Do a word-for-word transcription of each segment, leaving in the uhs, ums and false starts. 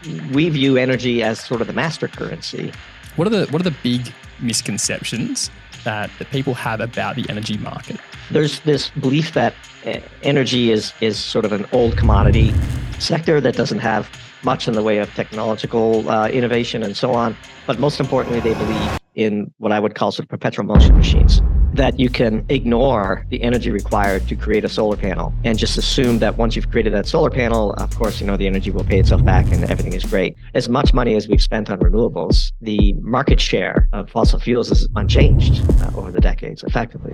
we view energy as sort of the master currency. What are the what are the big misconceptions that, that people have about the energy market? There's this belief that energy is is sort of an old commodity sector that doesn't have much in the way of technological uh, innovation and so on. But most importantly, they believe in what I would call sort of perpetual motion machines, that you can ignore the energy required to create a solar panel and just assume that once you've created that solar panel, of course, you know, the energy will pay itself back and everything is great. As much money as we've spent on renewables, the market share of fossil fuels is unchanged uh, over the decades, effectively.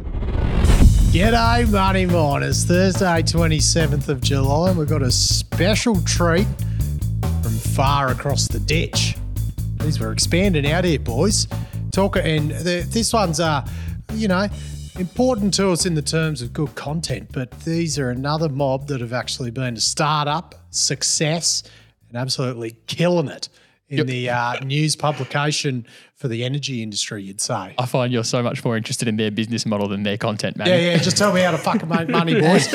G'day, Money Miners. Thursday, twenty-seventh of July, and we've got a special treat from far across the ditch. These we're expanding out here, boys. Talk, and the, this one's, uh, you know, important to us in the terms of good content, but these are another mob that have actually been a startup success and absolutely killing it in yep. the uh, news publication for the energy industry, you'd say. I find you're so much more interested in their business model than their content, man. Yeah, yeah, just tell me how to fucking make money, boys.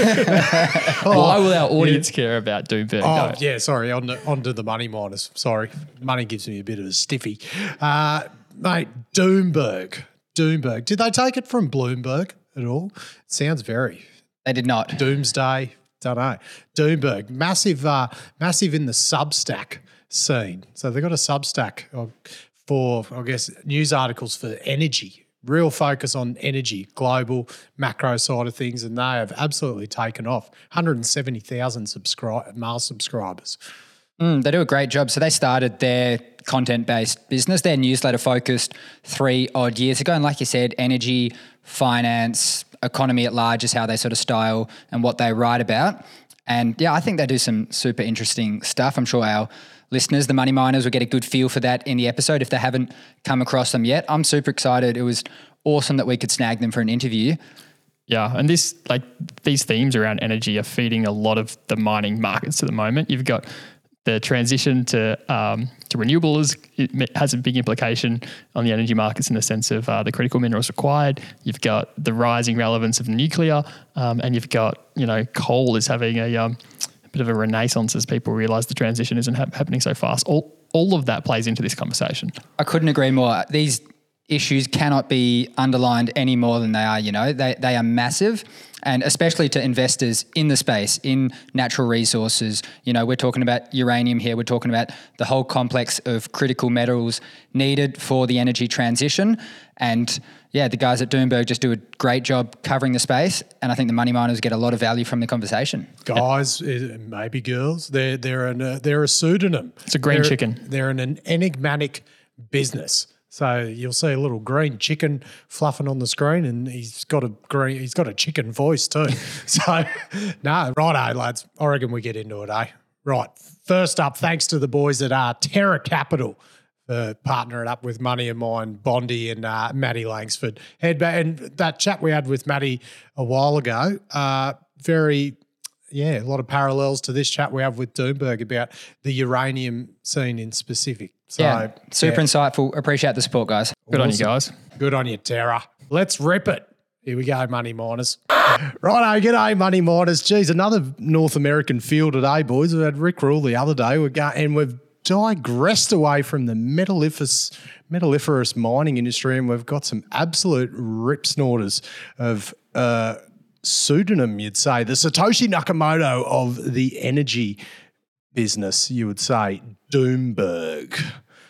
oh, Why will our audience yeah. care about Doomberg? Oh, no. yeah, sorry, on to, on to the money miners. Sorry, money gives me a bit of a stiffy. Uh, mate, Doomberg. Doomberg. Did they take it from Bloomberg at all? It sounds very. They did not. Doomsday. Don't know. Doomberg. Massive, uh, massive in the Substack scene. So they've got a Substack for, I guess, news articles for energy. Real focus on energy, global, macro side of things, and they have absolutely taken off. one hundred seventy thousand subscri- mail subscribers. Mm, they do a great job. So they started their content-based business, their newsletter-focused three odd years ago. And like you said, energy, finance, economy at large is how they sort of style and what they write about. And yeah, I think they do some super interesting stuff. I'm sure our listeners, the Money Miners, will get a good feel for that in the episode if they haven't come across them yet. I'm super excited. It was awesome that we could snag them for an interview. Yeah, and this like these themes around energy are feeding a lot of the mining markets at the moment. You've got the transition to um, to renewables. It has a big implication on the energy markets in the sense of uh, the critical minerals required. You've got the rising relevance of nuclear, um, and you've got, you know, coal is having a, um, a bit of a renaissance as people realise the transition isn't ha- happening so fast. All all of that plays into this conversation. I couldn't agree more. These issues cannot be underlined any more than they are, you know. They they are massive, and especially to investors in the space, in natural resources. You know, we're talking about uranium here. We're talking about the whole complex of critical metals needed for the energy transition. And yeah, the guys at Doomberg just do a great job covering the space, and I think the Money Miners get a lot of value from the conversation. Guys, maybe girls, they're, they're, an, uh, they're a pseudonym. It's a green they're, chicken. They're an enigmatic business. So you'll see a little green chicken fluffing on the screen, and he's got a green, he's got a chicken voice too. So, no, righto, lads. I reckon we get into it, eh? Right. First up, thanks to the boys at uh, Terra Capital for partnering up with Money and Mine, Bondi and uh, Matty Langsford. And, and that chat we had with Matty a while ago, uh, very... Yeah, a lot of parallels to this chat we have with Doomberg about the uranium scene in specific. So, yeah, super yeah. insightful. Appreciate the support, guys. Good awesome. on you guys. Good on you, Tara. Let's rip it. Here we go, Money Miners. Righto, g'day, Money Miners. Geez, another North American field today, boys. We had Rick Rule the other day, we go, and we've digressed away from the metalliferous, metalliferous mining industry, and we've got some absolute rip snorters of uh, pseudonym, you'd say, the Satoshi Nakamoto of the energy business, you would say, Doomberg.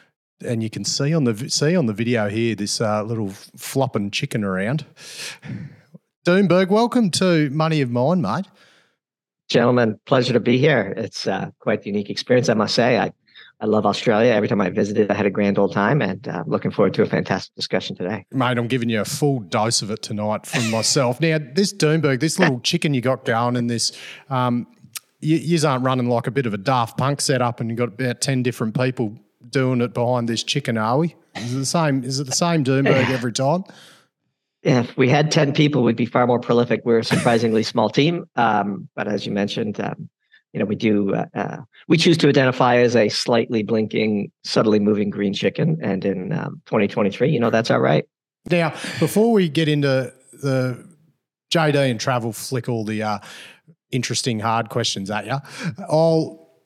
And you can see on the see on the video here this uh, little flopping chicken around. Doomberg, welcome to Money of Mine, mate. Gentlemen, pleasure to be here. It's uh, quite a unique experience, I must say. I, I love Australia. Every time I visited, I had a grand old time, and uh, looking forward to a fantastic discussion today. Mate, I'm giving you a full dose of it tonight from myself. Now, this Doomberg, this little chicken you got going in this, um, you, you aren't running like a bit of a Daft Punk setup and you've got about ten different people doing it behind this chicken, are we? Is it the same, is it the same Doomberg every time? If we had ten people, we'd be far more prolific. We're a surprisingly small team. Um, but as you mentioned, um, you know, we do, uh, uh, we choose to identify as a slightly blinking, subtly moving green chicken. And in um, twenty twenty-three, you know, that's all right. Now, before we get into the J D and travel, flick all the uh, interesting hard questions at you, I'll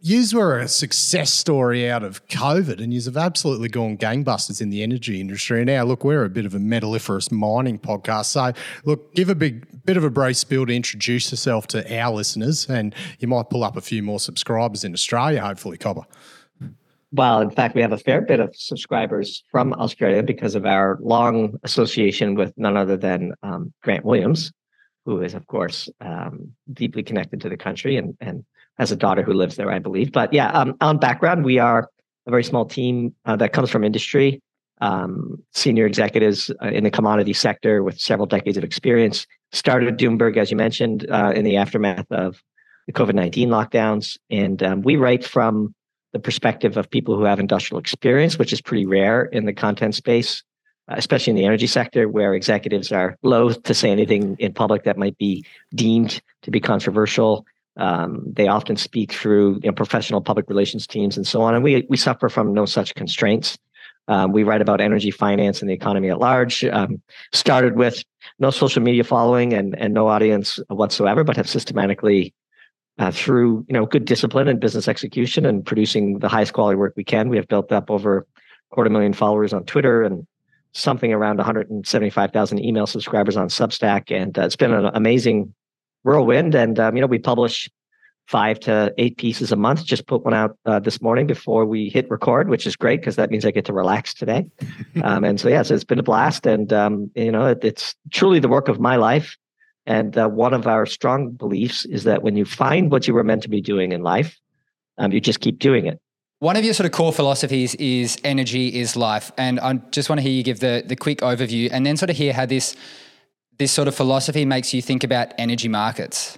yous were a success story out of COVID, and yous have absolutely gone gangbusters in the energy industry. And now, look, we're a bit of a metalliferous mining podcast. So, look, give a big bit of a brief spiel to introduce yourself to our listeners, and you might pull up a few more subscribers in Australia, hopefully, Cobber. Well, in fact, we have a fair bit of subscribers from Australia because of our long association with none other than um, Grant Williams, who is, of course, um, deeply connected to the country and, and has a daughter who lives there, I believe. But yeah, um, on background, we are a very small team uh, that comes from industry, um, senior executives uh, in the commodity sector with several decades of experience. Started Doomberg, as you mentioned, uh, in the aftermath of the COVID nineteen lockdowns. And um, we write from the perspective of people who have industrial experience, which is pretty rare in the content space, uh, especially in the energy sector, where executives are loath to say anything in public that might be deemed to be controversial. Um, they often speak through you know, professional public relations teams and so on, and we we suffer from no such constraints. Um, we write about energy, finance, and the economy at large. Um, started with no social media following and and no audience whatsoever, but have systematically Uh, through you know good discipline and business execution and producing the highest quality work we can, we have built up over a quarter million followers on Twitter and something around one hundred seventy-five thousand email subscribers on Substack, and uh, it's been an amazing whirlwind. And um, you know we publish five to eight pieces a month. Just put one out uh, this morning before we hit record, which is great because that means I get to relax today. um, and so yeah, so it's been a blast, and um, you know it, it's truly the work of my life. And uh, one of our strong beliefs is that when you find what you were meant to be doing in life, um, you just keep doing it. One of your sort of core philosophies is energy is life. And I just want to hear you give the the quick overview and then sort of hear how this this sort of philosophy makes you think about energy markets.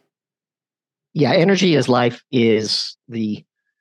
Yeah, energy is life is the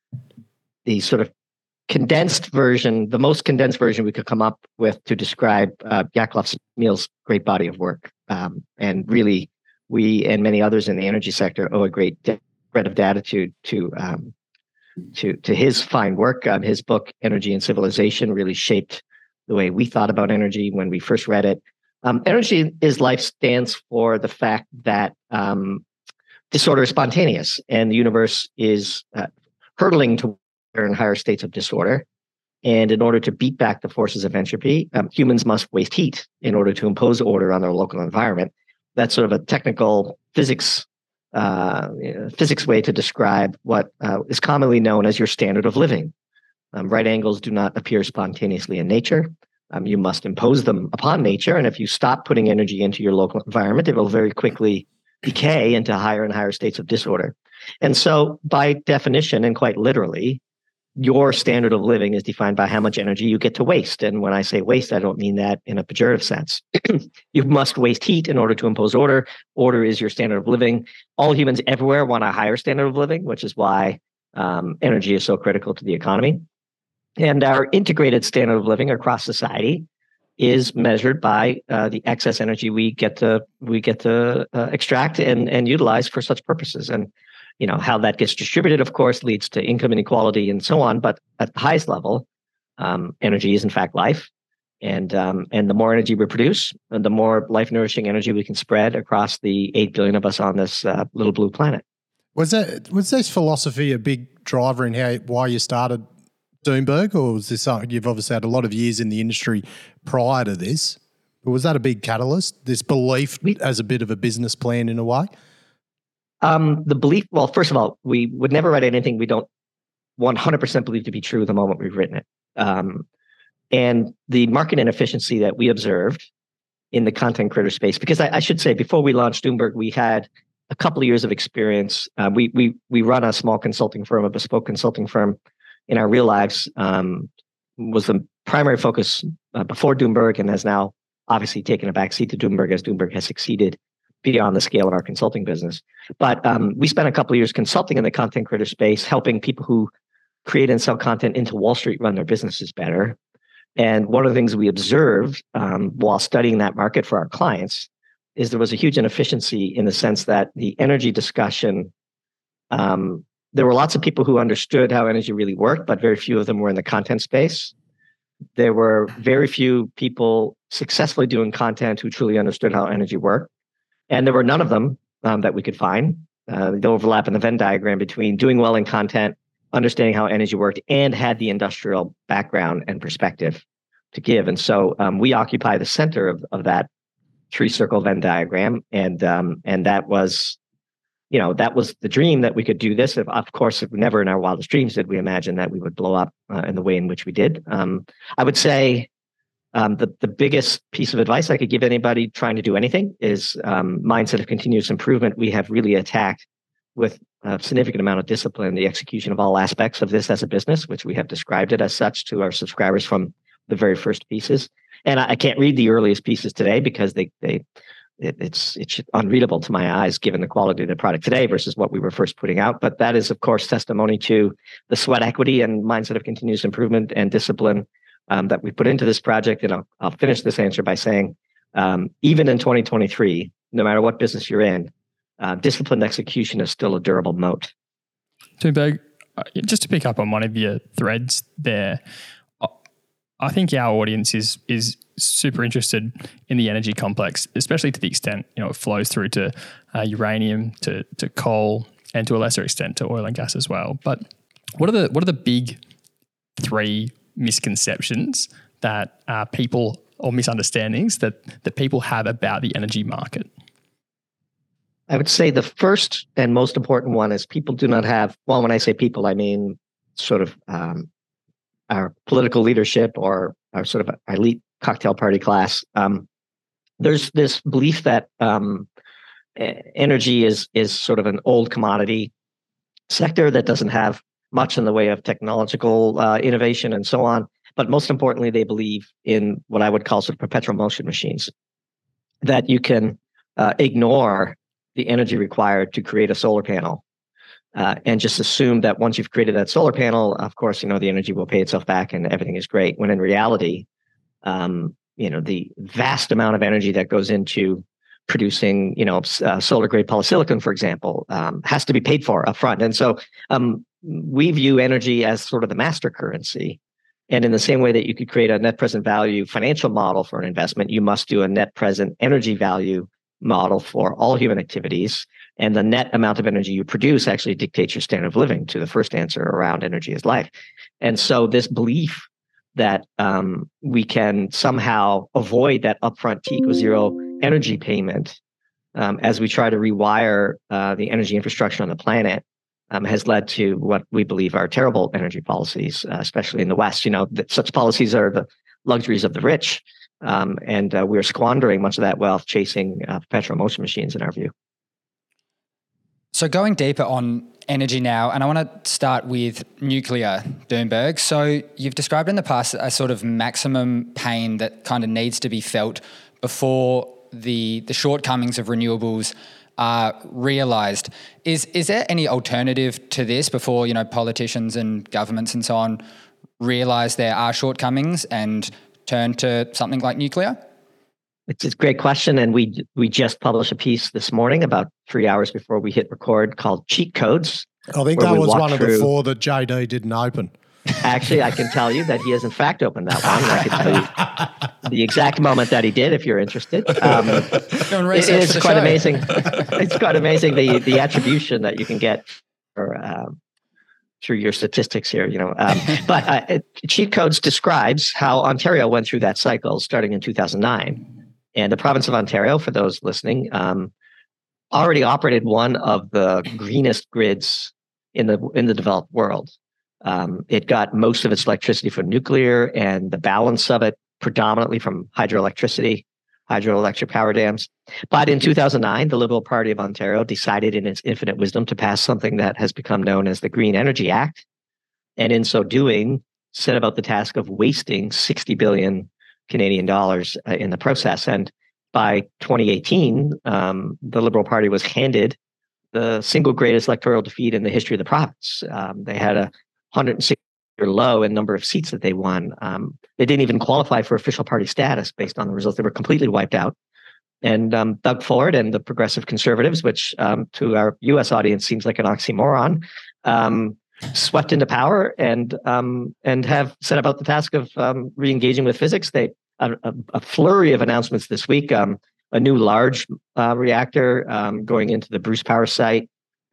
the sort of condensed version, the most condensed version we could come up with to describe uh, Vyacheslav Smil's great body of work. Um, and really, we and many others in the energy sector owe a great debt of gratitude to um, to to his fine work. Um, his book, Energy and Civilization, really shaped the way we thought about energy when we first read it. Um, energy is life stands for the fact that um, disorder is spontaneous, and the universe is uh, hurtling to in higher states of disorder. And in order to beat back the forces of entropy, um, humans must waste heat in order to impose order on their local environment. That's sort of a technical physics uh, you know, physics way to describe what uh, is commonly known as your standard of living. Um, right angles do not appear spontaneously in nature. Um, you must impose them upon nature. And if you stop putting energy into your local environment, it will very quickly decay into higher and higher states of disorder. And so by definition, and quite literally, your standard of living is defined by how much energy you get to waste. And when I say waste, I don't mean that in a pejorative sense. You must waste heat in order to impose order. Order is your standard of living. All humans everywhere want a higher standard of living, which is why um, energy is so critical to the economy. And our integrated standard of living across society is measured by uh, the excess energy we get to we get to uh, extract and and utilize for such purposes. And you know, how that gets distributed, of course, leads to income inequality and so on. But at the highest level, um, energy is in fact life. And um, and the more energy we produce, the more life-nourishing energy we can spread across the eight billion of us on this uh, little blue planet. Was that was this philosophy a big driver in how why you started Doomberg, or was this something you've obviously had a lot of years in the industry prior to this? But was that a big catalyst, this belief we, as a bit of a business plan in a way? Um, the belief, well, first of all, we would never write anything we don't one hundred percent believe to be true the moment we've written it. Um, and the market inefficiency that we observed in the content creator space, because I, I should say, before we launched Doomberg, we had a couple of years of experience. Uh, we we we run a small consulting firm, a bespoke consulting firm in our real lives, um, was the primary focus uh, before Doomberg and has now obviously taken a backseat to Doomberg as Doomberg has succeeded beyond the scale of our consulting business. But um, we spent a couple of years consulting in the content creator space, helping people who create and sell content into Wall Street run their businesses better. And one of the things we observed um, while studying that market for our clients is there was a huge inefficiency in the sense that the energy discussion, um, there were lots of people who understood how energy really worked, but very few of them were in the content space. There were very few people successfully doing content who truly understood how energy worked. And there were none of them um, that we could find uh, the overlap in the Venn diagram between doing well in content, understanding how energy worked, and had the industrial background and perspective to give. And so um, we occupy the center of, of that three circle Venn diagram. And um, and that was, you know, that was the dream that we could do this. Of, of course, never in our wildest dreams did we imagine that we would blow up uh, in the way in which we did. Um, I would say um, the, the biggest piece of advice I could give anybody trying to do anything is um, mindset of continuous improvement. We have really attacked with a significant amount of discipline the execution of all aspects of this as a business, which we have described it as such to our subscribers from the very first pieces. And I, I can't read the earliest pieces today because they they it, it's it's unreadable to my eyes given the quality of the product today versus what we were first putting out. But that is, of course, testimony to the sweat equity and mindset of continuous improvement and discipline um, that we put into this project. And I'll, I'll finish this answer by saying, um, even in twenty twenty-three, no matter what business you're in, uh, disciplined execution is still a durable moat. Thunberg, just to pick up on one of your threads there, I think our audience is is super interested in the energy complex, especially to the extent, you know, it flows through to uh, uranium, to to coal, and to a lesser extent to oil and gas as well. But what are the what are the big three misconceptions that uh, people or misunderstandings that that people have about the energy market? I would say the first and most important one is people do not have, well, when I say people, I mean sort of um, our political leadership or our sort of elite cocktail party class. Um, there's this belief that um, energy is is sort of an old commodity sector that doesn't have much in the way of technological uh, innovation and so on. But most importantly, they believe in what I would call sort of perpetual motion machines, that you can uh, ignore the energy required to create a solar panel uh, and just assume that once you've created that solar panel, of course, you know, the energy will pay itself back and everything is great. When in reality, um, you know, the vast amount of energy that goes into producing, you know, uh, solar grade polysilicon, for example, um, has to be paid for upfront. And so um, we view energy as sort of the master currency. And in the same way that you could create a net present value financial model for an investment, you must do a net present energy value model for all human activities. And the net amount of energy you produce actually dictates your standard of living, to the first answer around energy is life. And so this belief that um, we can somehow avoid that upfront T equals zero energy payment um, as we try to rewire uh, the energy infrastructure on the planet um, has led to what we believe are terrible energy policies, uh, especially in the West. You know, that such policies are the luxuries of the rich. Um, and uh, we're squandering much of that wealth chasing uh, perpetual motion machines, in our view. So going deeper on energy now, and I want to start with nuclear, Thunberg. So you've described in the past a sort of maximum pain that kind of needs to be felt before the the shortcomings of renewables are realised. Is is there any alternative to this before, you know, politicians and governments and so on realise there are shortcomings and turn to something like nuclear? It's a great question. And we we just published a piece this morning about three hours before we hit record called Cheat Codes. I think that was one of the four that J D didn't open. Actually, I can tell you that he has in fact opened that one. I can tell you the exact moment that he did, if you're interested. Um, it is quite amazing. It's quite amazing the the attribution that you can get for, um, through your statistics here, you know. Um, but uh, it, Cheat Codes describes how Ontario went through that cycle starting in two thousand nine. And the province of Ontario, for those listening, um, already operated one of the greenest grids in the in the developed world. Um, it got most of its electricity from nuclear and the balance of it predominantly from hydroelectricity, hydroelectric power dams. But in two thousand nine, the Liberal Party of Ontario decided in its infinite wisdom to pass something that has become known as the Green Energy Act. And in so doing, set about the task of wasting sixty billion Canadian dollars uh, in the process. And by twenty eighteen, um, the Liberal Party was handed the single greatest electoral defeat in the history of the province. Um, they had a one hundred sixty low in number of seats that they won. Um, they didn't even qualify for official party status based on the results. They were completely wiped out. And um, Doug Ford and the Progressive Conservatives, which um, to our U S audience seems like an oxymoron, um, swept into power and um, and have set about the task of um, re-engaging with physics. They a, a flurry of announcements this week. Um, a new large uh, reactor um, going into the Bruce Power site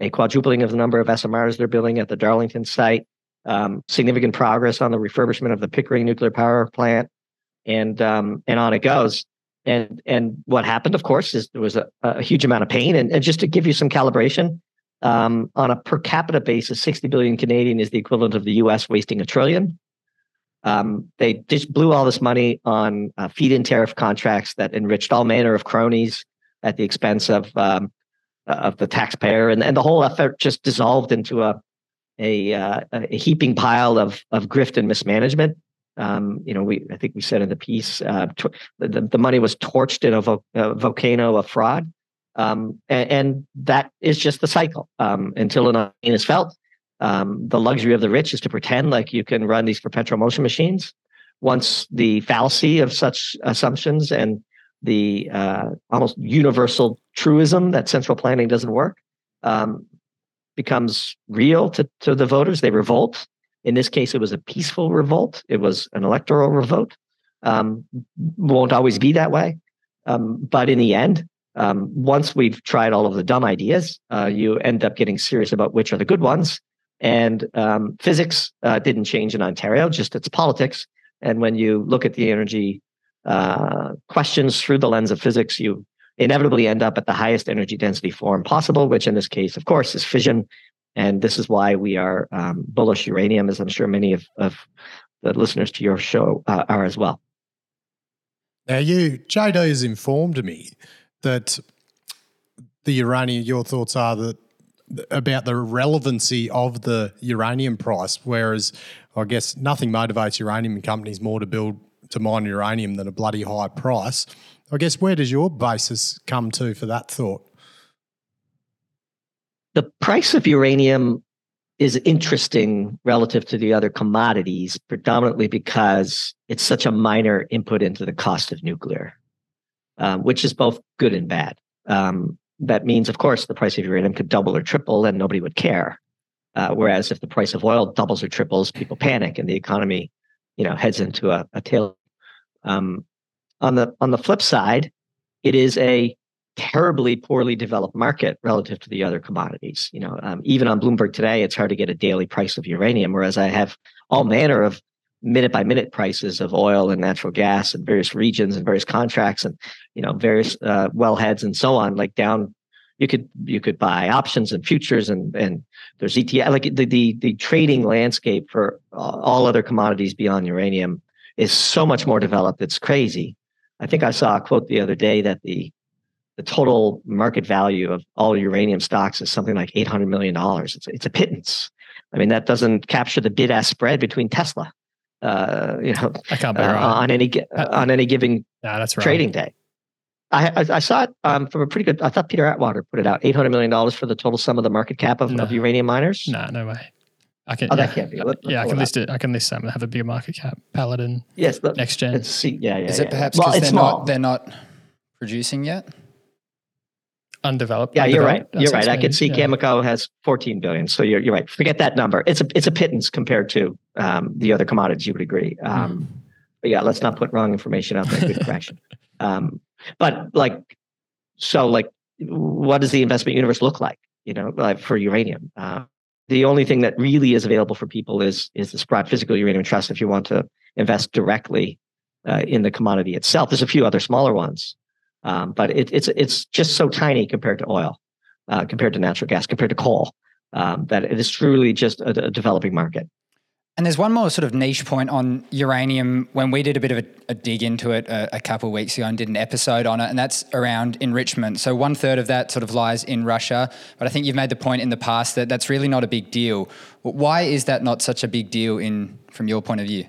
a quadrupling of the number of S M Rs they're building at the Darlington site, um, significant progress on the refurbishment of the Pickering nuclear power plant, and um, and on it goes. And and what happened, of course, is there was a, a huge amount of pain. And, and just to give you some calibration, um, on a per capita basis, sixty billion Canadian is the equivalent of the U S wasting a trillion. Um, they just blew all this money on uh, feed-in tariff contracts that enriched all manner of cronies at the expense of um, of the taxpayer, and, and the whole effort just dissolved into a a, uh, a heaping pile of of grift and mismanagement. Um, you know, we I think we said in the piece, uh, to, the the money was torched in a, vo- a volcano of fraud, um, and, and that is just the cycle um, until an pain is felt. Um, the luxury of the rich is to pretend like you can run these perpetual motion machines. Once the fallacy of such assumptions and the uh, almost universal truism that central planning doesn't work um, becomes real to, to the voters, they revolt. In this case, it was a peaceful revolt. It was an electoral revolt. Um, won't always be that way. Um, but in the end, um, once we've tried all of the dumb ideas, uh, you end up getting serious about which are the good ones. And um, physics uh, didn't change in Ontario, just its politics. And when you look at the energy uh, questions through the lens of physics, you inevitably end up at the highest energy density form possible, which in this case, of course, is fission. And this is why we are um, bullish uranium, as I'm sure many of, of the listeners to your show uh, are as well. Now, you, J D has informed me that the uranium, your thoughts are that about the relevancy of the uranium price, whereas I guess nothing motivates uranium companies more to build, to mine uranium than a bloody high price. I guess where does your basis come to for that thought? The price of uranium is interesting relative to the other commodities, predominantly because it's such a minor input into the cost of nuclear, um, which is both good and bad. Um, that means, of course, the price of uranium could double or triple and nobody would care. Uh, whereas if the price of oil doubles or triples, people panic and the economy, you know, heads into a, a tail. Um, on the on the flip side, it is a terribly poorly developed market relative to the other commodities. You know, um, even on Bloomberg today, it's hard to get a daily price of uranium, whereas I have all manner of minute by minute prices of oil and natural gas in various regions and various contracts and, you know, various uh, wellheads and so on. Like down, you could you could buy options and futures and and there's E T F. Like the the the trading landscape for all other commodities beyond uranium is so much more developed. It's crazy. I think I saw a quote the other day that the the total market value of all uranium stocks is something like eight hundred million dollars. It's, it's a pittance. I mean, that doesn't capture the bid-ask spread between Tesla, uh, you know, I can't be uh, right. on any on any given No, that's right. trading day. I, I, I saw it um, from a pretty good, I thought Peter Atwater put it out, eight hundred million dollars for the total sum of the market cap of, No. of uranium miners. No, no way. I can. Oh, yeah, that can't be. Let, yeah, I can list it. I can list some that have a bigger market cap. Paladin, Yes. Let, Next Gen. Let's see. Yeah, yeah. Is yeah. it perhaps well, because it's they're small. not they're not producing yet? Undeveloped. Yeah, you're right. undeveloped, You're that's right. I what could it's see mean, yeah. Cameco has fourteen billion. So you're you're right. Forget that number. It's a it's a pittance compared to um, the other commodities. You would agree. Um, but yeah, let's not put wrong information out there. Good correction. Um, but like, so like, what does the investment universe look like? You know, like for uranium. Uh, the only thing that really is available for people is is the Sprott Physical Uranium Trust. If you want to invest directly uh, in the commodity itself, there's a few other smaller ones. Um, but it, it's it's just so tiny compared to oil, uh, compared to natural gas, compared to coal, um, that it is truly just a, a developing market. And there's one more sort of niche point on uranium when we did a bit of a, a dig into it a, a couple of weeks ago and did an episode on it, and that's around enrichment. So one third of that sort of lies in Russia, but I think you've made the point in the past that that's really not a big deal. Why is that not such a big deal in from your point of view?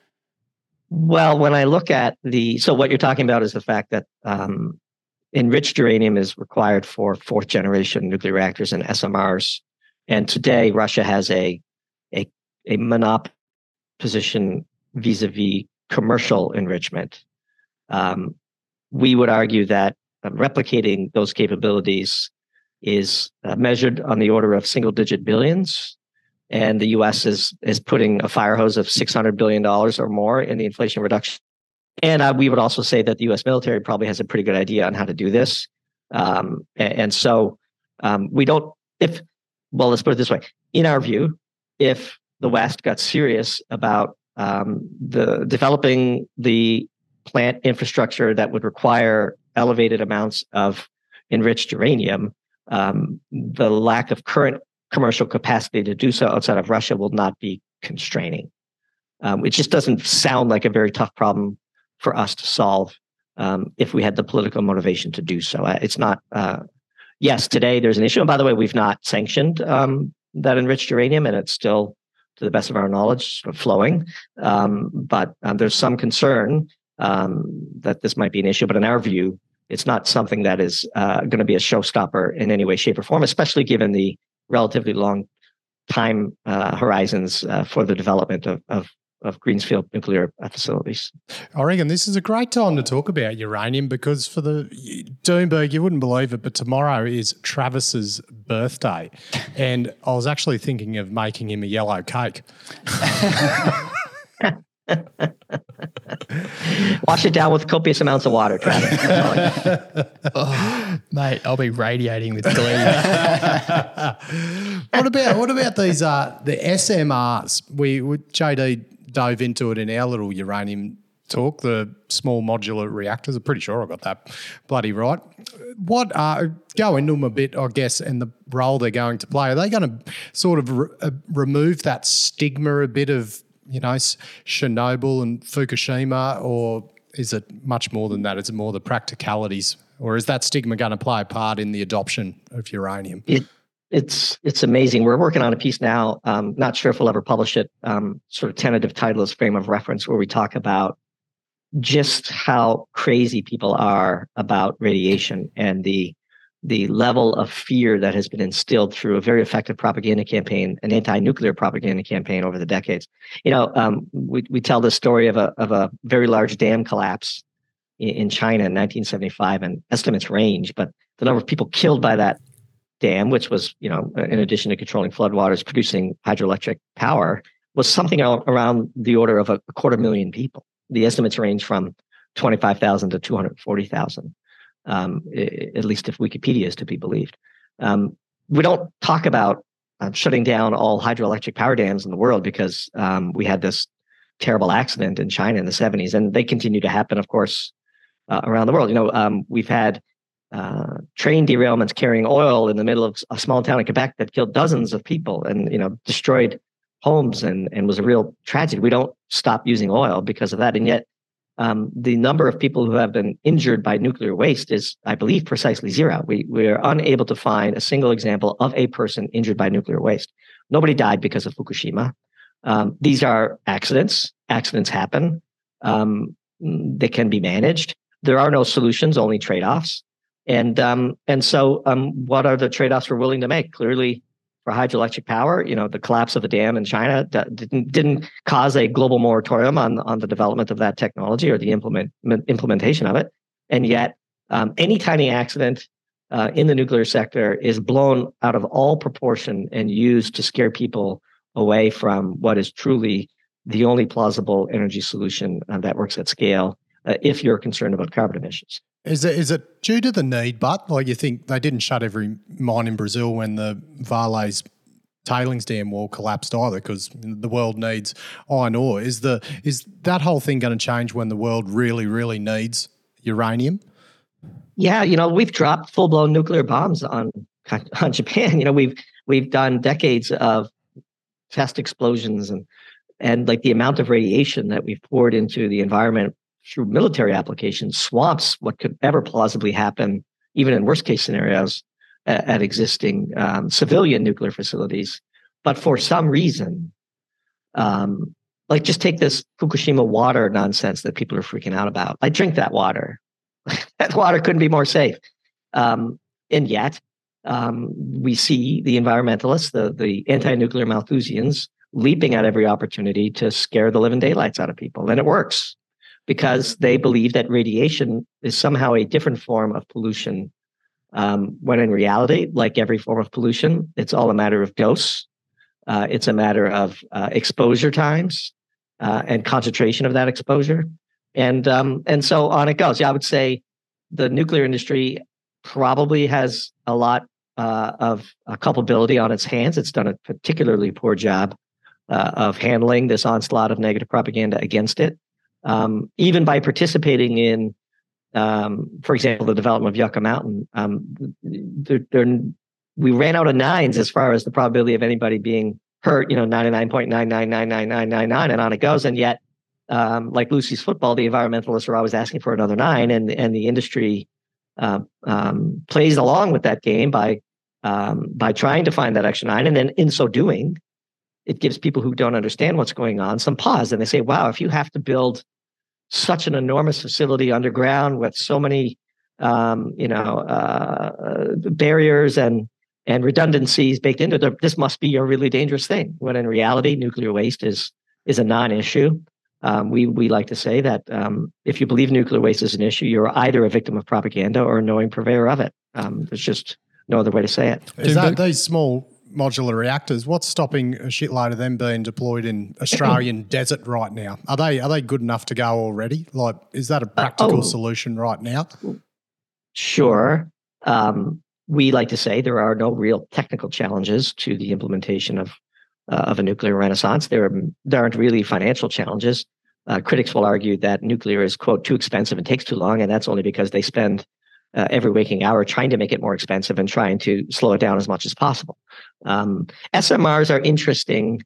Well, when I look at the, so what you're talking about is the fact that um, enriched uranium is required for fourth generation nuclear reactors and S M Rs. And today, Russia has a a, a monopoly position vis-a-vis commercial enrichment. Um, we would argue that uh, replicating those capabilities is uh, measured on the order of single digit billions. And the U S is is putting a fire hose of six hundred billion dollars or more in the Inflation Reduction. And uh, we would also say that the U S military probably has a pretty good idea on how to do this. Um, and, and so um, we don't, if well, let's put it this way. In our view, if the West got serious about um, the developing the plant infrastructure that would require elevated amounts of enriched uranium, um, the lack of current commercial capacity to do so outside of Russia will not be constraining. Um, it just doesn't sound like a very tough problem for us to solve um, if we had the political motivation to do so. Uh, It's not, uh, yes, today there's an issue. And by the way, we've not sanctioned um, that enriched uranium, and it's still, to the best of our knowledge, sort of flowing. Um, but um, there's some concern um, that this might be an issue. But in our view, it's not something that is uh, going to be a showstopper in any way, shape, or form, especially given the relatively long time uh, horizons uh, for the development of, of of greenfield nuclear facilities. I reckon this is a great time to talk about uranium because for the Doomberg, you wouldn't believe it, but tomorrow is Travis's birthday. And I was actually thinking of making him a yellow cake. Wash it down with copious amounts of water, Travis. Oh, mate, I'll be radiating with glee. What about what about these uh the S M Rs? We, we J D dove into it in our little uranium talk, the small modular reactors. I'm pretty sure I got that bloody right. What are, go into them a bit, I guess, and the role they're going to play. Are they going to sort of re- uh, remove that stigma a bit of, you know, Chernobyl and Fukushima, or is it much more than that? Is it more the practicalities, or is that stigma going to play a part in the adoption of uranium? It, it's it's amazing. We're working on a piece now. Um, not sure if we'll ever publish it. Um, sort of tentative title is Frame of Reference, where we talk about just how crazy people are about radiation and the the level of fear that has been instilled through a very effective propaganda campaign, an anti-nuclear propaganda campaign over the decades. You know, um, we we tell the story of a of a very large dam collapse in, in China in nineteen seventy-five, and estimates range, but the number of people killed by that dam, which was, you know, in addition to controlling floodwaters, producing hydroelectric power, was something around the order of a, a quarter million people. The estimates range from twenty-five thousand to two hundred forty thousand. Um, at least if Wikipedia is to be believed. Um, we don't talk about uh, shutting down all hydroelectric power dams in the world because um, we had this terrible accident in China in the seventies, and they continue to happen, of course, uh, around the world. You know, um, we've had uh, train derailments carrying oil in the middle of a small town in Quebec that killed dozens of people and, you know, destroyed homes and, and was a real tragedy. We don't stop using oil because of that, and yet Um, the number of people who have been injured by nuclear waste is, I believe, precisely zero. We we are unable to find a single example of a person injured by nuclear waste. Nobody died because of Fukushima. Um, these are accidents. Accidents happen. Um, they can be managed. There are no solutions, only trade-offs. And um, and so, um, what are the trade-offs we're willing to make? Clearly, for hydroelectric power, you know, the collapse of the dam in China didn't didn't cause a global moratorium on on the development of that technology or the implement implementation of it. And yet, um, any tiny accident uh, in the nuclear sector is blown out of all proportion and used to scare people away from what is truly the only plausible energy solution uh, that works at scale. Uh, if you're concerned about carbon emissions. Is it is it due to the need, but like you think they didn't shut every mine in Brazil when the Vale's tailings dam wall collapsed either, because the world needs iron ore. Is the is that whole thing going to change when the world really, really needs uranium? Yeah, you know, we've dropped full-blown nuclear bombs on on Japan. You know, we've we've done decades of test explosions and and like the amount of radiation that we've poured into the environment through military applications swamps what could ever plausibly happen, even in worst case scenarios, at, at existing um, civilian nuclear facilities. But for some reason, um, like just take this Fukushima water nonsense that people are freaking out about. I drink that water. That water couldn't be more safe. Um, and yet, um, we see the environmentalists, the, the anti-nuclear Malthusians, leaping at every opportunity to scare the living daylights out of people. And it works, because they believe that radiation is somehow a different form of pollution, um, when in reality, like every form of pollution, it's all a matter of dose. Uh, it's a matter of uh, exposure times uh, and concentration of that exposure. And um, and so on it goes. Yeah, I would say the nuclear industry probably has a lot uh, of uh, culpability on its hands. It's done a particularly poor job uh, of handling this onslaught of negative propaganda against it. Um, even by participating in, um, for example, the development of Yucca Mountain, um, they're, they're, we ran out of nines as far as the probability of anybody being hurt, you know, ninety-nine point nine nine nine nine nine nine nine, and on it goes. And yet, um, like Lucy's football, the environmentalists are always asking for another nine, and, and the industry uh, um, plays along with that game by um, by trying to find that extra nine. And then in so doing, it gives people who don't understand what's going on some pause. And they say, wow, if you have to build such an enormous facility underground with so many, um, you know, uh, barriers and and redundancies baked into it, this must be a really dangerous thing. When in reality, nuclear waste is is a non-issue. Um, we we like to say that um, if you believe nuclear waste is an issue, you're either a victim of propaganda or a knowing purveyor of it. Um, there's just no other way to say it. Is that these small modular reactors? What's stopping a shitload of them being deployed in Australian desert right now? Are they are they good enough to go already? Like, is that a practical uh, oh, solution right now? Sure. Um, we like to say there are no real technical challenges to the implementation of uh, of a nuclear renaissance. There are, there aren't really financial challenges. Uh, critics will argue that nuclear is, quote, too expensive and takes too long, and that's only because they spend uh, every waking hour trying to make it more expensive and trying to slow it down as much as possible. Um, S M Rs are interesting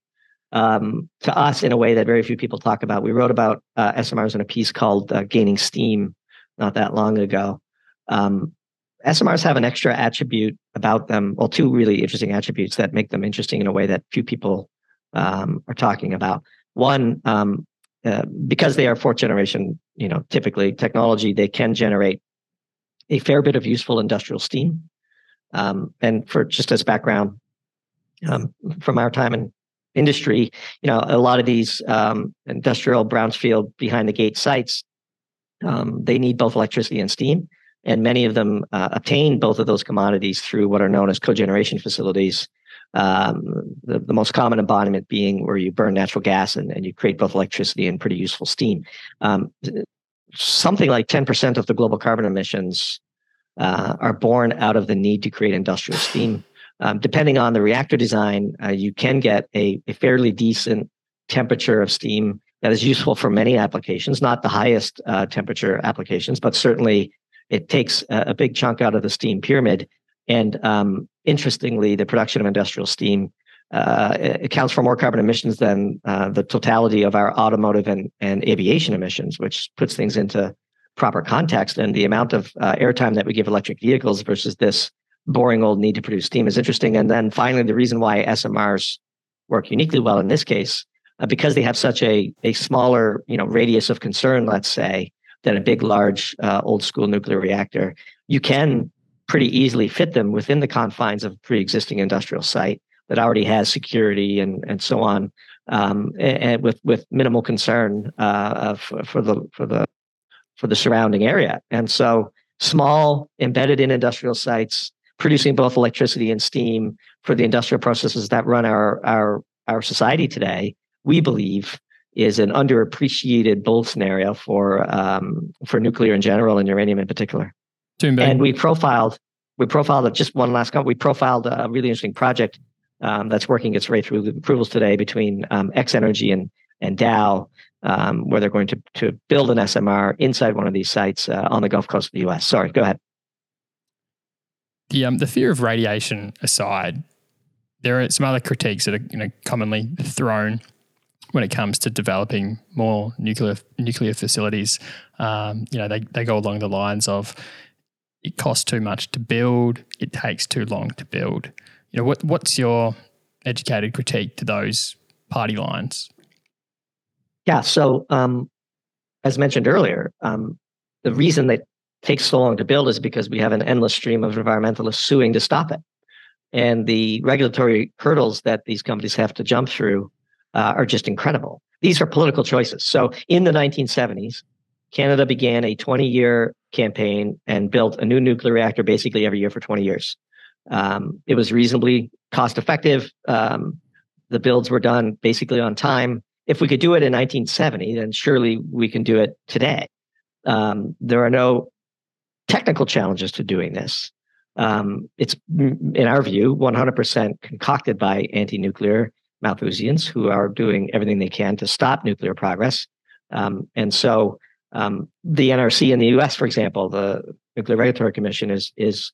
um, to us in a way that very few people talk about. We wrote about uh, S M Rs in a piece called uh, Gaining Steam not that long ago. Um, S M Rs have an extra attribute about them, well, two really interesting attributes that make them interesting in a way that few people um, are talking about. One, um, uh, because they are fourth generation, you know, typically technology, they can generate a fair bit of useful industrial steam. Um, and for just as background, um, from our time in industry, you know, a lot of these um, industrial brownfield behind the gate sites, um, they need both electricity and steam. And many of them uh, obtain both of those commodities through what are known as cogeneration facilities. Um, the, the most common embodiment being where you burn natural gas and, and you create both electricity and pretty useful steam. Um, something like ten percent of the global carbon emissions uh, are born out of the need to create industrial steam. Um, depending on the reactor design, uh, you can get a, a fairly decent temperature of steam that is useful for many applications, not the highest uh, temperature applications, but certainly it takes a, a big chunk out of the steam pyramid. And um, interestingly, the production of industrial steam uh, accounts for more carbon emissions than uh, the totality of our automotive and, and aviation emissions, which puts things into proper context. And the amount of uh, airtime that we give electric vehicles versus this boring old need to produce steam is interesting. And then finally, the reason why S M Rs work uniquely well in this case, uh, because they have such a, a smaller, you know, radius of concern, let's say, than a big, large, uh, old school nuclear reactor, you can pretty easily fit them within the confines of a pre-existing industrial site that already has security and and so on, um, and, and with with minimal concern uh, for, for the for the for the surrounding area. And so, small, embedded in industrial sites, producing both electricity and steam for the industrial processes that run our our our society today, we believe, is an underappreciated bull scenario for um, for nuclear in general and uranium in particular. And we profiled, we profiled just one last comment. We profiled a really interesting project um, that's working its way through the approvals today between um, X Energy and and Dow, um, where they're going to to build an S M R inside one of these sites uh, on the Gulf Coast of the U S. Sorry, go ahead. The um, the fear of radiation aside, there are some other critiques that are, you know, commonly thrown when it comes to developing more nuclear nuclear facilities. Um, you know, they, they go along the lines of it costs too much to build, it takes too long to build. You know, what what's your educated critique to those party lines? Yeah, so um, as mentioned earlier, um, the reason that it takes so long to build is because we have an endless stream of environmentalists suing to stop it. And the regulatory hurdles that these companies have to jump through Uh, are just incredible. These are political choices. So in the nineteen seventies, Canada began a twenty-year campaign and built a new nuclear reactor basically every year for twenty years. Um, it was reasonably cost effective. Um, the builds were done basically on time. If we could do it in nineteen seventy, then surely we can do it today. Um, there are no technical challenges to doing this. Um, it's, in our view, one hundred percent concocted by anti-nuclear Malthusians who are doing everything they can to stop nuclear progress. Um, and so um, the N R C in the U S, for example, the Nuclear Regulatory Commission is is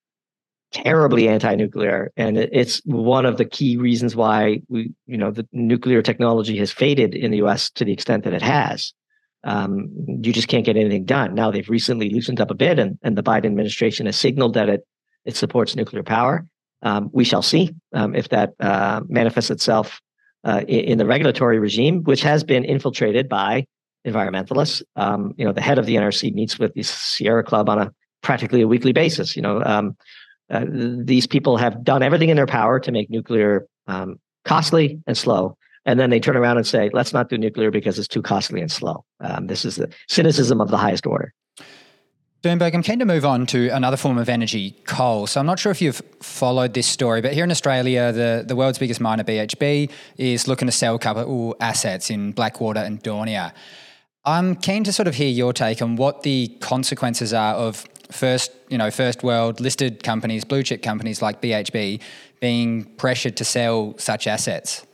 terribly anti-nuclear, and it's one of the key reasons why we, you know, the nuclear technology has faded in the U S to the extent that it has. Um, you just can't get anything done. Now they've recently loosened up a bit, and, and the Biden administration has signaled that it it supports nuclear power. Um, we shall see um, if that uh, manifests itself uh, in, in the regulatory regime, which has been infiltrated by environmentalists. Um, you know, the head of the N R C meets with the Sierra Club on a practically a weekly basis. You know, um, uh, these people have done everything in their power to make nuclear um, costly and slow. And then they turn around and say, let's not do nuclear because it's too costly and slow. Um, this is the cynicism of the highest order. Sternberg, I'm keen to move on to another form of energy, coal. So I'm not sure if you've followed this story, but here in Australia, the, the world's biggest miner, B H P, is looking to sell a couple assets in Blackwater and Daunia. I'm keen to sort of hear your take on what the consequences are of first, you know, first world listed companies, blue chip companies like B H P being pressured to sell such assets.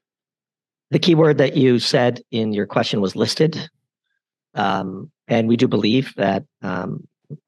The key word that you said in your question was listed. Um, and we do believe that um,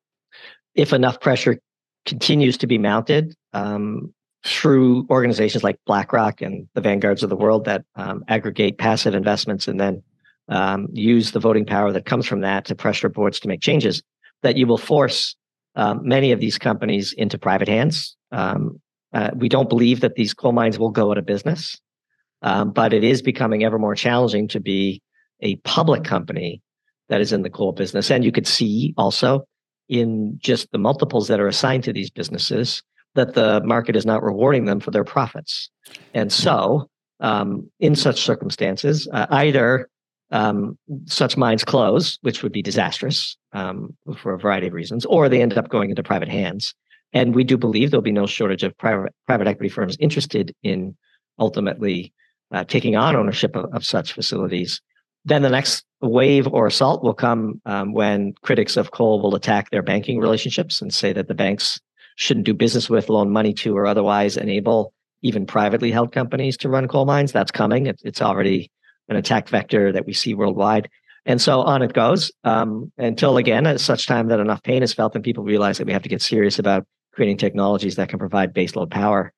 if enough pressure continues to be mounted um, through organizations like BlackRock and the Vanguards of the world that um, aggregate passive investments and then um, use the voting power that comes from that to pressure boards to make changes, that you will force um, many of these companies into private hands. Um, uh, we don't believe that these coal mines will go out of business, um, but it is becoming ever more challenging to be a public company that is in the coal business. And you could see also in just the multiples that are assigned to these businesses that the market is not rewarding them for their profits. And so um, in such circumstances, uh, either um, such mines close, which would be disastrous um, for a variety of reasons, or they end up going into private hands. And we do believe there'll be no shortage of private, private equity firms interested in ultimately uh, taking on ownership of, of such facilities. Then the next wave or assault will come um, when critics of coal will attack their banking relationships and say that the banks shouldn't do business with, loan money to, or otherwise enable even privately held companies to run coal mines. That's coming. It, it's already an attack vector that we see worldwide. And so on it goes um, until, again, at such time that enough pain is felt and people realize that we have to get serious about creating technologies that can provide baseload power.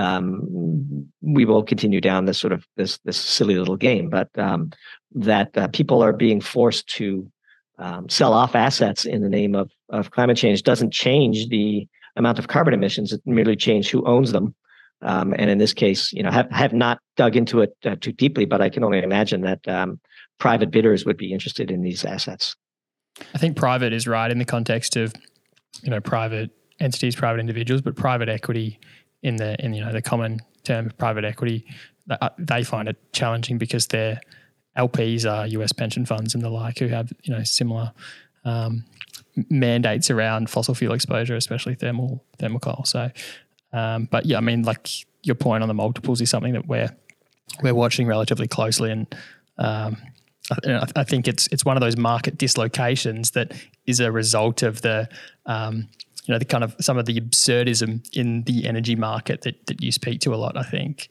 Um, we will continue down this sort of this this silly little game, but um, that uh, people are being forced to um, sell off assets in the name of of climate change doesn't change the amount of carbon emissions. It merely changes who owns them. Um, and in this case, you know, have have not dug into it uh, too deeply, but I can only imagine that um, private bidders would be interested in these assets. I think private is right in the context of, you know, private entities, private individuals, but private equity in the in you know the common term of private equity, they find it challenging because their L Ps are U S pension funds and the like who have, you know, similar um, mandates around fossil fuel exposure, especially thermal thermal coal. So, um, but yeah, I mean, like your point on the multiples is something that we're we're watching relatively closely, and um, I, I think it's it's one of those market dislocations that is a result of the um, you know, the kind of some of the absurdism in the energy market that, that you speak to a lot, I think.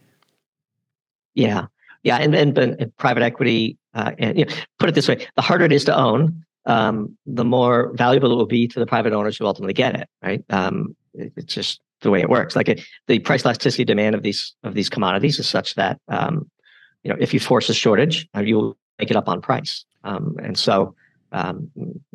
Yeah. Yeah. And then and private equity, uh, and you know, put it this way, the harder it is to own, um, the more valuable it will be to the private owners who ultimately get it. Right. Um, it, it's just the way it works. Like it, the price elasticity demand of these, of these commodities is such that, um, you know, if you force a shortage, uh, you will make it up on price. Um, and so, Um,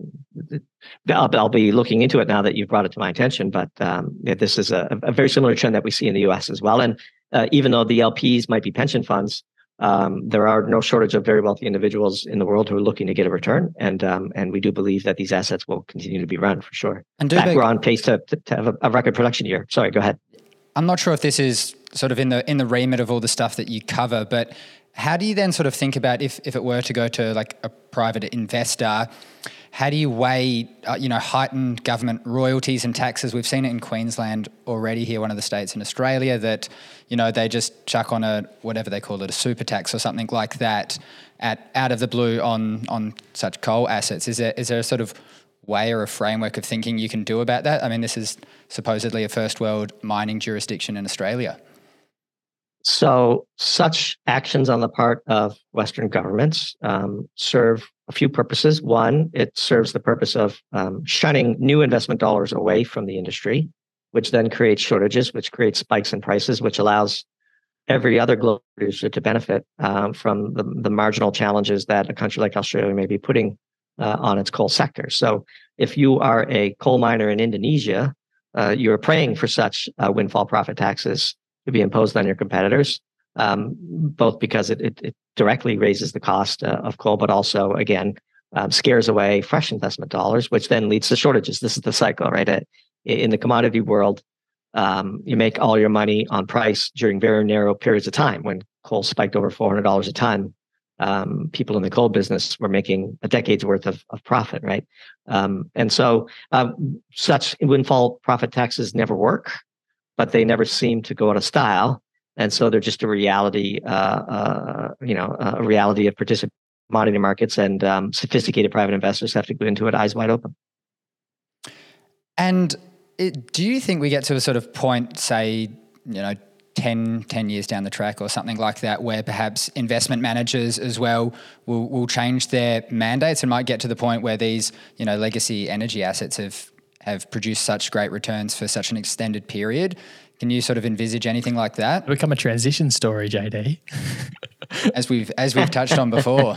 I'll, I'll be looking into it now that you've brought it to my attention, but um, yeah, this is a, a very similar trend that we see in the U S as well. And uh, even though the L Ps might be pension funds, um, there are no shortage of very wealthy individuals in the world who are looking to get a return. And um, and we do believe that these assets will continue to be run for sure. And in fact, we're on pace to, to, to have a, a record production year. Sorry, go ahead. I'm not sure if this is sort of in the in the remit of all the stuff that you cover, but how do you then sort of think about if, if it were to go to like a private investor, how do you weigh, uh, you know, heightened government royalties and taxes? We've seen it in Queensland already here, one of the states in Australia, that, you know, they just chuck on a, whatever they call it, a super tax or something like that at out of the blue on on such coal assets. Is there is there a sort of way or a framework of thinking you can do about that? I mean, this is supposedly a first world mining jurisdiction in Australia. So such actions on the part of Western governments um, serve a few purposes. One, it serves the purpose of um, shunning new investment dollars away from the industry, which then creates shortages, which creates spikes in prices, which allows every other global producer to benefit um, from the, the marginal challenges that a country like Australia may be putting uh, on its coal sector. So if you are a coal miner in Indonesia, uh, you're praying for such uh, windfall profit taxes to be imposed on your competitors, um, both because it, it, it directly raises the cost uh, of coal, but also, again, um, scares away fresh investment dollars, which then leads to shortages. This is the cycle, right? Uh, in the commodity world, um, you make all your money on price during very narrow periods of time. When coal spiked over four hundred dollars a ton, um, people in the coal business were making a decade's worth of, of profit, right? Um, and so uh, such windfall profit taxes never work, but they never seem to go out of style. And so they're just a reality, uh, uh, you know, a reality of participating in commodity markets, and um, sophisticated private investors have to go into it eyes wide open. And it, do you think we get to a sort of point, say, you know, ten, ten years down the track or something like that, where perhaps investment managers as well will, will change their mandates and might get to the point where these, you know, legacy energy assets have have produced such great returns for such an extended period? Can you sort of envisage anything like that? It'll become a transition story, J D. as we've as we've touched on before.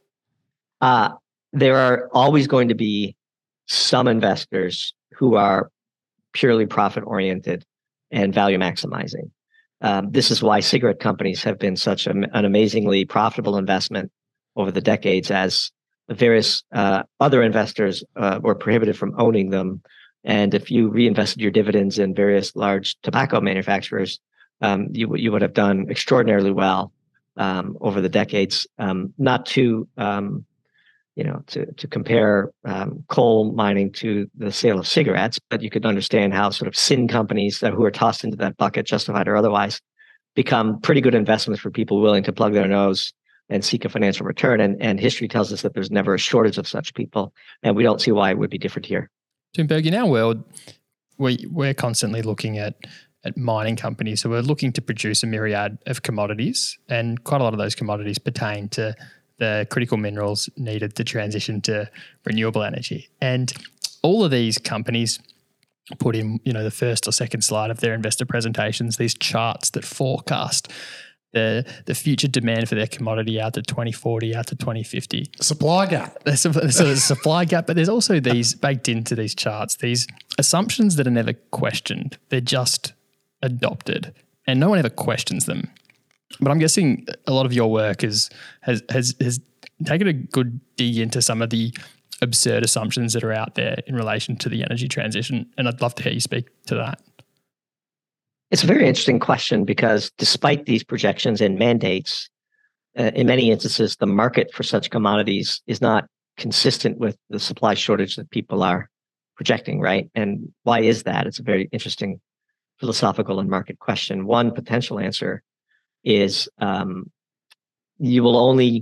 Uh, there are always going to be some investors who are purely profit oriented and value maximizing. Um, this is why cigarette companies have been such a, an amazingly profitable investment over the decades, as various uh, other investors uh, were prohibited from owning them. And if you reinvested your dividends in various large tobacco manufacturers, um, you you would have done extraordinarily well um, over the decades. Um, not to um, you know to to compare um, coal mining to the sale of cigarettes, but you could understand how sort of sin companies that, who are tossed into that bucket, justified or otherwise, become pretty good investments for people willing to plug their nose and seek a financial return. And and history tells us that there's never a shortage of such people, and we don't see why it would be different here. Timberg, in our world, we, we're constantly looking at, at mining companies. So we're looking to produce a myriad of commodities, and quite a lot of those commodities pertain to the critical minerals needed to transition to renewable energy. And all of these companies put in, you know, the first or second slide of their investor presentations, these charts that forecast the the future demand for their commodity out to twenty forty, out to twenty fifty. Supply gap. There's a, there's a supply gap, but there's also these baked into these charts, these assumptions that are never questioned. They're just adopted, and no one ever questions them. But I'm guessing a lot of your work is, has has has taken a good dig into some of the absurd assumptions that are out there in relation to the energy transition, and I'd love to hear you speak to that. It's a very interesting question, because despite these projections and mandates, uh, in many instances, the market for such commodities is not consistent with the supply shortage that people are projecting, right? And why is that? It's a very interesting philosophical and market question. One potential answer is um, you will only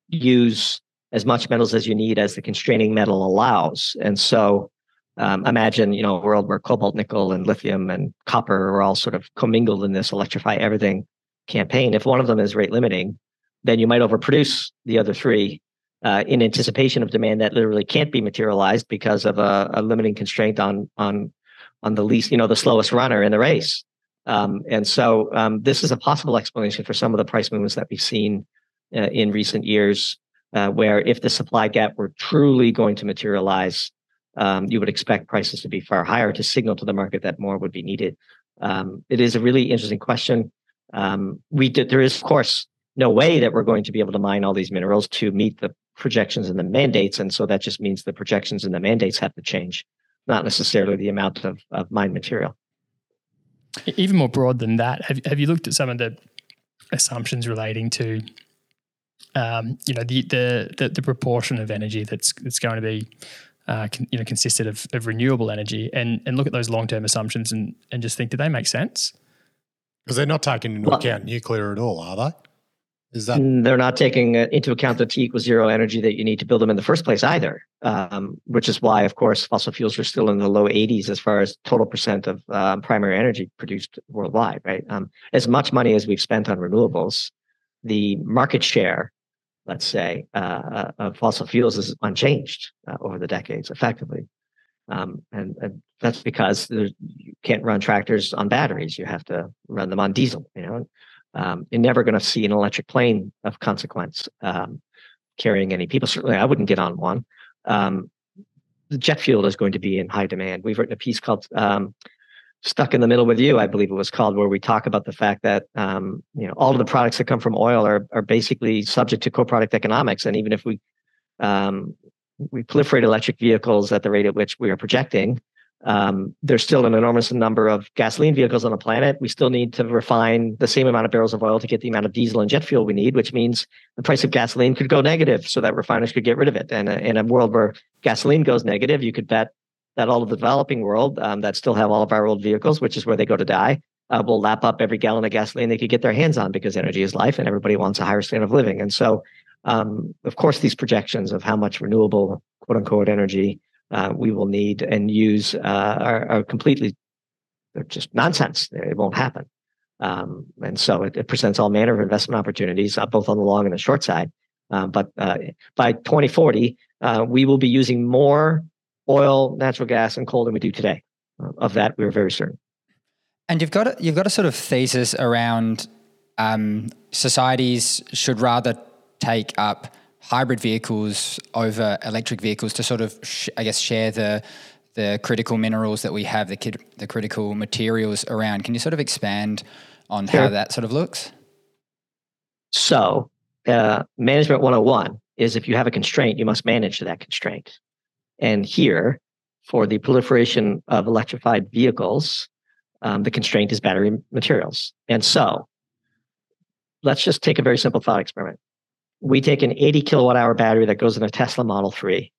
use as much metals as you need as the constraining metal allows. And so Um, imagine, you know, a world where cobalt, nickel, and lithium and copper are all sort of commingled in this electrify everything campaign. If one of them is rate limiting, then you might overproduce the other three uh, in anticipation of demand that literally can't be materialized because of a, a limiting constraint on on on the least, you know, the slowest runner in the race. Um, and so um, this is a possible explanation for some of the price movements that we've seen uh, in recent years, uh, where if the supply gap were truly going to materialize, Um, you would expect prices to be far higher to signal to the market that more would be needed. Um, it is a really interesting question. Um, we did, there is, of course, no way that we're going to be able to mine all these minerals to meet the projections and the mandates. And so that just means the projections and the mandates have to change, not necessarily the amount of, of mined material. Even more broad than that, have, have you looked at some of the assumptions relating to, um, you know, the, the the the proportion of energy that's that's going to be Uh, con, you know, consisted of, of renewable energy, and and look at those long-term assumptions and and just think, do they make sense? Because they're not taking into well, account nuclear at all, are they? Is that They're not taking uh, into account the T equals zero energy that you need to build them in the first place either, um, which is why, of course, fossil fuels are still in the low eighties as far as total percent of um, primary energy produced worldwide, right? Um, as much money as we've spent on renewables, the market share, let's say, uh, of fossil fuels is unchanged uh, over the decades, effectively. Um, and, and that's because you can't run tractors on batteries. You have to run them on diesel, you know. Um, you're never going to see an electric plane of consequence um, carrying any people. Certainly, I wouldn't get on one. Um, the jet fuel is going to be in high demand. We've written a piece called um, "Stuck in the Middle with You," I believe it was called, where we talk about the fact that um, you know all of the products that come from oil are are basically subject to co-product economics, and even if we um, we proliferate electric vehicles at the rate at which we are projecting, Um, there's still an enormous number of gasoline vehicles on the planet. We still need to refine the same amount of barrels of oil to get the amount of diesel and jet fuel we need, which means the price of gasoline could go negative so that refiners could get rid of it. And uh, in a world where gasoline goes negative, you could bet that all of the developing world um, that still have all of our old vehicles, which is where they go to die, uh, will lap up every gallon of gasoline they could get their hands on, because energy is life and everybody wants a higher standard of living. And so, um, of course, these projections of how much renewable, quote unquote, energy Uh, we will need and use uh, are, are completely, they're just nonsense. It won't happen. Um, and so it, it presents all manner of investment opportunities, uh, both on the long and the short side. Uh, but uh, by twenty forty, uh, we will be using more oil, natural gas, and coal than we do today. Uh, of that, we're very certain. And you've got a, you've got a sort of thesis around um, societies should rather take up hybrid vehicles over electric vehicles to sort of, sh- I guess, share the the critical minerals that we have, the kid, the critical materials around. Can you sort of expand on Sure. how that sort of looks? So, uh, Management one oh one is, if you have a constraint, you must manage that constraint. And here, for the proliferation of electrified vehicles, um, the constraint is battery materials. And so, let's just take a very simple thought experiment. We take an eighty kilowatt hour battery that goes in a Tesla Model three.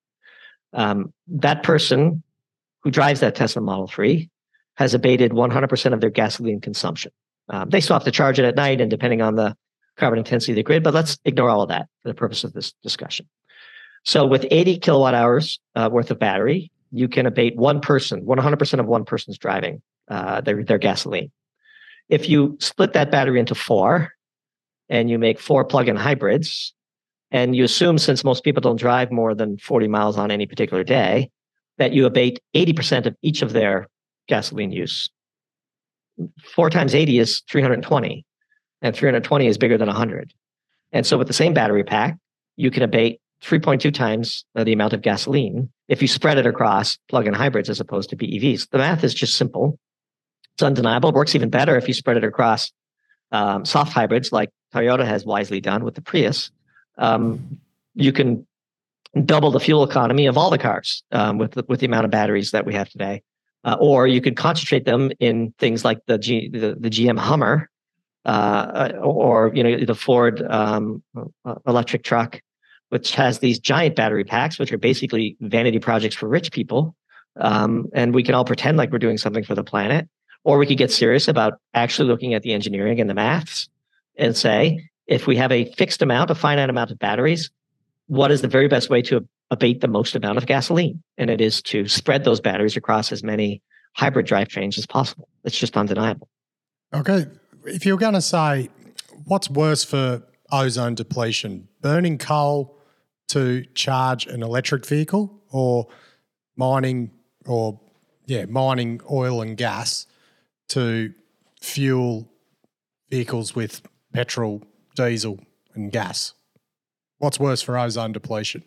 Um, that person who drives that Tesla Model three has abated one hundred percent of their gasoline consumption. Um, they still have to charge it at night, and depending on the carbon intensity of the grid, but let's ignore all of that for the purpose of this discussion. So with eighty kilowatt hours uh, worth of battery, you can abate one person, one hundred percent of one person's driving uh, their, their gasoline. If you split that battery into four, and you make four plug-in hybrids, and you assume, since most people don't drive more than forty miles on any particular day, that you abate eighty percent of each of their gasoline use. Four times eighty is three hundred twenty, and three hundred twenty is bigger than one hundred. And so with the same battery pack, you can abate three point two times the amount of gasoline if you spread it across plug-in hybrids as opposed to B E Vs. The math is just simple. It's undeniable. It works even better if you spread it across um, soft hybrids, like Toyota has wisely done with the Prius. Um, you can double the fuel economy of all the cars um, with the, with the amount of batteries that we have today, uh, or you could concentrate them in things like the G, the, the G M Hummer, uh, or you know the Ford um, electric truck, which has these giant battery packs, which are basically vanity projects for rich people, um, and we can all pretend like we're doing something for the planet, or we could get serious about actually looking at the engineering and the maths and say, if we have a fixed amount, a finite amount of batteries, what is the very best way to abate the most amount of gasoline? And it is to spread those batteries across as many hybrid drivetrains as possible. It's just undeniable. Okay. If you're going to say, what's worse for ozone depletion, burning coal to charge an electric vehicle, or mining or yeah, mining oil and gas to fuel vehicles with petrol, diesel and gas? What's worse for ozone depletion?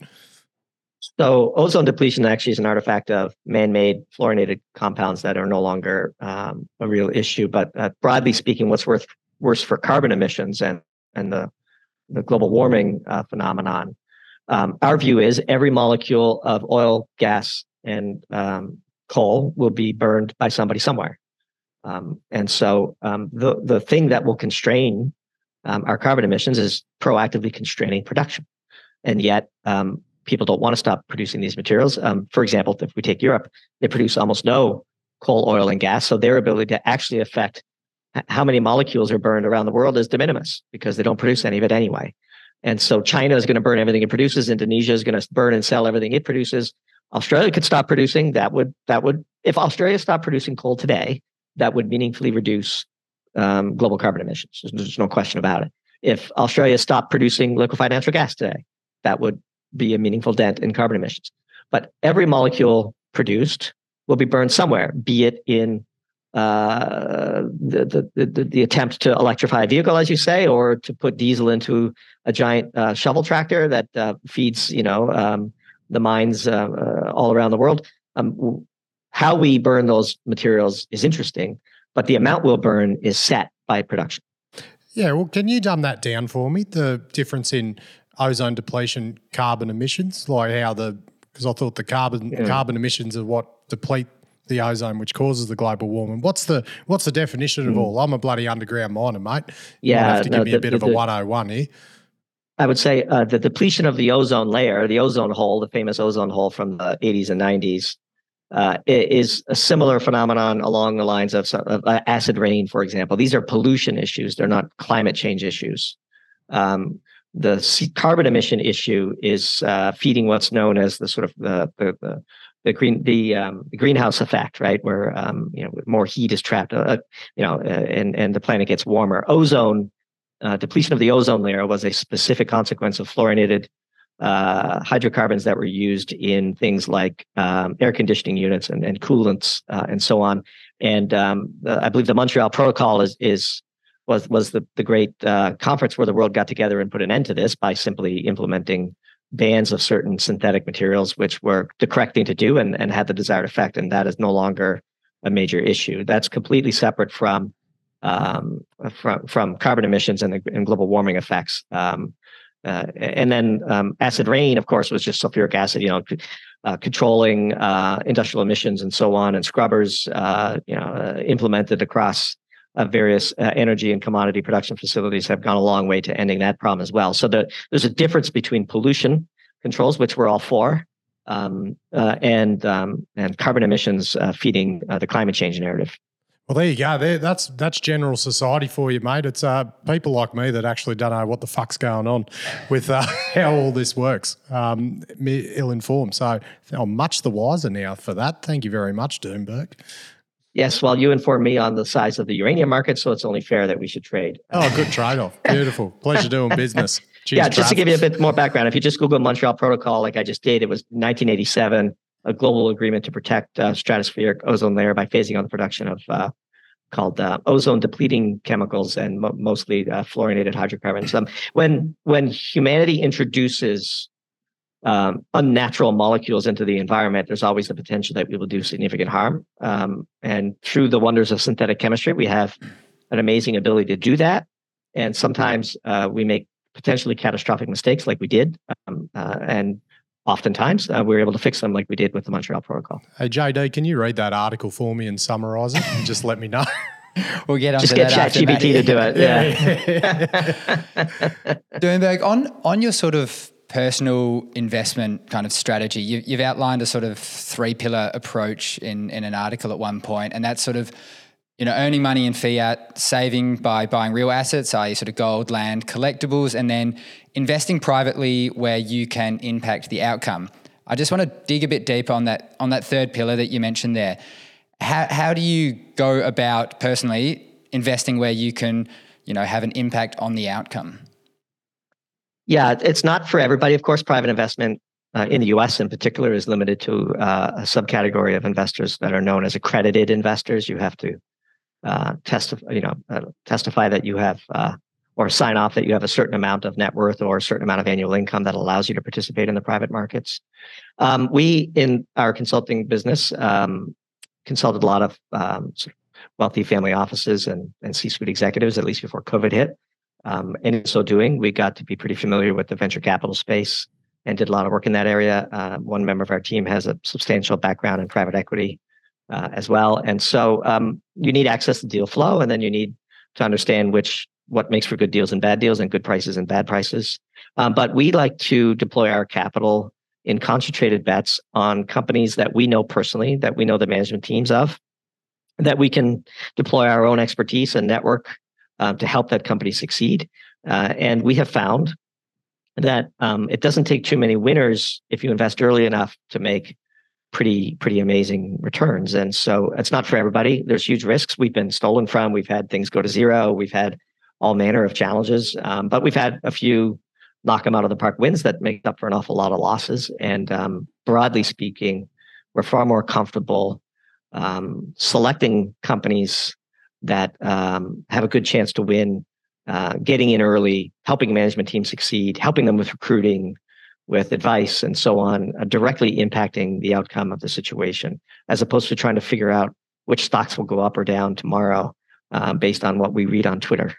So ozone depletion actually is an artifact of man-made fluorinated compounds that are no longer um, a real issue. But uh, broadly speaking, what's worth, worse for carbon emissions and, and the, the global warming uh, phenomenon, um, our view is every molecule of oil, gas, and um, coal will be burned by somebody somewhere. Um, and so um, the, the thing that will constrain um, our carbon emissions is proactively constraining production. And yet, um, people don't want to stop producing these materials. Um, for example, if we take Europe, they produce almost no coal, oil, and gas. So their ability to actually affect how many molecules are burned around the world is de minimis because they don't produce any of it anyway. And so China is going to burn everything it produces. Indonesia is going to burn and sell everything it produces. Australia could stop producing. That would, that would, if Australia stopped producing coal today, that would meaningfully reduce um, global carbon emissions. There's, there's no question about it. If Australia stopped producing liquefied natural gas today, that would be a meaningful dent in carbon emissions. But every molecule produced will be burned somewhere, be it in uh, the, the, the, the attempt to electrify a vehicle, as you say, or to put diesel into a giant uh, shovel tractor that uh, feeds, you know, um, the mines uh, uh, all around the world. Um, how we burn those materials is interesting, but the amount we'll burn is set by production. Yeah, well, can you dumb that down for me? The difference in ozone depletion, carbon emissions, like how the, because I thought the carbon yeah. carbon emissions are what deplete the ozone, which causes the global warming. What's the what's the definition mm. of all? I'm a bloody underground miner, mate. You yeah, have to give no, me the, a bit the, of a the, one oh one here. I would say uh, the depletion of the ozone layer, the ozone hole, the famous ozone hole from the eighties and nineties, uh, is a similar phenomenon along the lines of, of uh, acid rain, for example. These are pollution issues. They're not climate change issues. Um, the c- carbon emission issue is uh, feeding what's known as the sort of the the, the, the green the, um, the greenhouse effect, right? Where um, you know more heat is trapped, uh, you know, uh, and and the planet gets warmer. Ozone. Uh, depletion of the ozone layer was a specific consequence of fluorinated uh, hydrocarbons that were used in things like um, air conditioning units and, and coolants uh, and so on. And um, uh, I believe the Montreal Protocol is is was was the the great uh, conference where the world got together and put an end to this by simply implementing bans of certain synthetic materials, which were the correct thing to do and, and had the desired effect. And that is no longer a major issue. That's completely separate from Um, from from carbon emissions and, the, and global warming effects, um, uh, and then um, acid rain, of course, was just sulfuric acid, you know, uh, controlling uh, industrial emissions and so on, and scrubbers, uh, you know, uh, implemented across uh, various uh, energy and commodity production facilities have gone a long way to ending that problem as well. So the, there's a difference between pollution controls, which we're all for, um, uh, and um, and carbon emissions uh, feeding uh, the climate change narrative. Well, there you go. There, that's that's general society for you, mate. It's uh, people like me that actually don't know what the fuck's going on with uh, how all this works. Um, ill-informed. So I'm much the wiser now for that. Thank you very much, Doomberg. Yes, well, you informed me on the size of the uranium market, so it's only fair that we should trade. Oh, good trade-off. Beautiful. Pleasure doing business. Cheers, yeah, just Trav. to give you a bit more background, if you just Google Montreal Protocol, like I just did, it was nineteen eighty-seven, a global agreement to protect uh, stratospheric ozone layer by phasing out the production of uh, called uh, ozone depleting chemicals and mo- mostly uh, fluorinated hydrocarbons. Um, when when humanity introduces um, unnatural molecules into the environment, there's always the potential that we will do significant harm. Um, and through the wonders of synthetic chemistry, we have an amazing ability to do that. And sometimes uh, we make potentially catastrophic mistakes, like we did, um, uh, and oftentimes uh, we were able to fix them like we did with the Montreal Protocol. Hey, J D, can you read that article for me and summarize it and just let me know? We'll get onto just get that ChatGPT to do it. Yeah. yeah. Doomberg, on, on your sort of personal investment kind of strategy, you, you've outlined a sort of three-pillar approach in, in an article at one point, and that's sort of, you know, earning money in fiat, saving by buying real assets, that is sort of gold, land, collectibles, and then investing privately where you can impact the outcome. I just want to dig a bit deeper on that on that third pillar that you mentioned there. How how do you go about personally investing where you can, you know, have an impact on the outcome? Yeah, it's not for everybody. Of course, private investment uh, in the U S in particular is limited to uh, a subcategory of investors that are known as accredited investors. You have to uh, testify, you know, uh, testify that you have uh, or sign off that you have a certain amount of net worth or a certain amount of annual income that allows you to participate in the private markets. Um, we, in our consulting business, um, consulted a lot of um, sort of wealthy family offices and, and C-suite executives, at least before COVID hit. Um, and in so doing, we got to be pretty familiar with the venture capital space and did a lot of work in that area. Uh, one member of our team has a substantial background in private equity uh, as well. And so um, you need access to deal flow, and then you need to understand which what makes for good deals and bad deals and good prices and bad prices. Um, but we like to deploy our capital in concentrated bets on companies that we know personally, that we know the management teams of, that we can deploy our own expertise and network uh, to help that company succeed. Uh, and we have found that um, it doesn't take too many winners if you invest early enough to make pretty pretty amazing returns. And so it's not for everybody. There's huge risks. We've been stolen from. We've had things go to zero. We've had all manner of challenges, um, but we've had a few knock them out of the park wins that make up for an awful lot of losses. And um, broadly speaking, we're far more comfortable um, selecting companies that um, have a good chance to win, uh, getting in early, helping management teams succeed, helping them with recruiting, with advice and so on, uh, directly impacting the outcome of the situation, as opposed to trying to figure out which stocks will go up or down tomorrow uh, based on what we read on Twitter.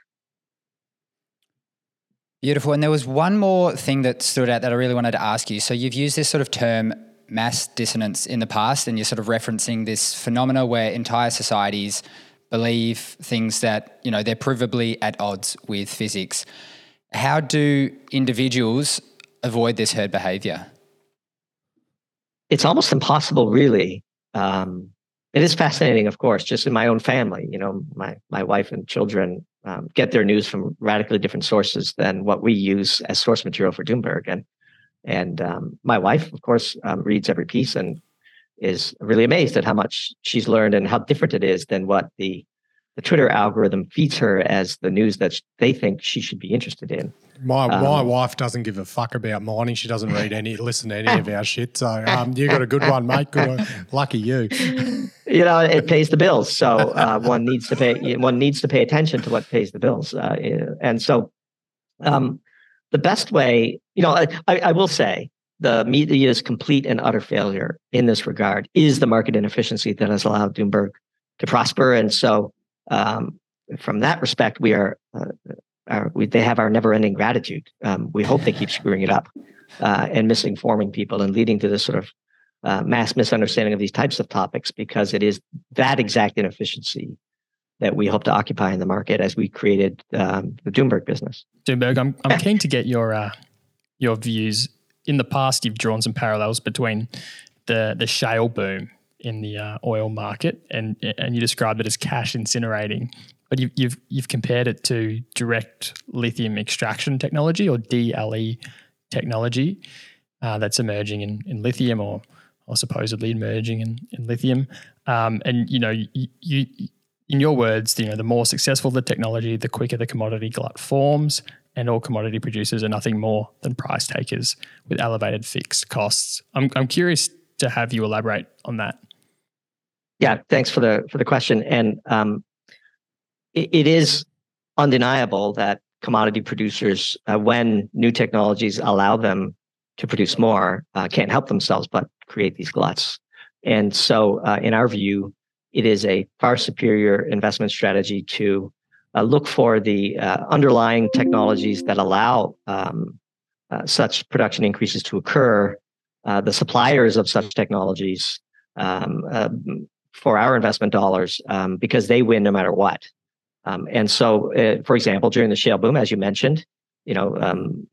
Beautiful. And there was one more thing that stood out that I really wanted to ask you. So you've used this sort of term mass dissonance in the past, and you're sort of referencing this phenomena where entire societies believe things that, you know, they're provably at odds with physics. How do individuals avoid this herd behavior? It's almost impossible, really. Um, it is fascinating, of course, just in my own family. You know, my my wife and children um, get their news from radically different sources than what we use as source material for Doomberg. And and um, my wife, of course, um, reads every piece and is really amazed at how much she's learned and how different it is than what the the Twitter algorithm feeds her as the news that they think she should be interested in. My um, my wife doesn't give a fuck about mining. She doesn't read any, listen to any of our shit. So um, you got a good one, mate. Good one. Lucky you. You know, it pays the bills. So uh, one needs to pay. One needs to pay attention to what pays the bills. Uh, and so, um, the best way, you know, I, I will say, the media's complete and utter failure in this regard is the market inefficiency that has allowed Doomberg to prosper. And so, um, from that respect, we are. Uh, Our, we, they have our never-ending gratitude. Um, we hope they keep screwing it up uh, and misinforming people and leading to this sort of uh, mass misunderstanding of these types of topics, because it is that exact inefficiency that we hope to occupy in the market as we created um, the Doomberg business. Doomberg, I'm I'm keen to get your uh, your views. In the past, you've drawn some parallels between the the shale boom in the uh, oil market, and and you described it as cash incinerating. But you've, you've you've compared it to direct lithium extraction technology, or D L E technology, uh, that's emerging in, in lithium, or or supposedly emerging in, in lithium. Um, and you know, you, you in your words, you know, the more successful the technology, the quicker the commodity glut forms, and all commodity producers are nothing more than price takers with elevated fixed costs. I'm I'm curious to have you elaborate on that. Yeah, thanks for the for the question. And um, it is undeniable that commodity producers, uh, when new technologies allow them to produce more, uh, can't help themselves but create these gluts. And so, uh, in our view, it is a far superior investment strategy to uh, look for the uh, underlying technologies that allow um, uh, such production increases to occur, uh, the suppliers of such technologies um, uh, for our investment dollars, um, because they win no matter what. Um, and so, uh, for example, during the shale boom, as you mentioned, you know, um,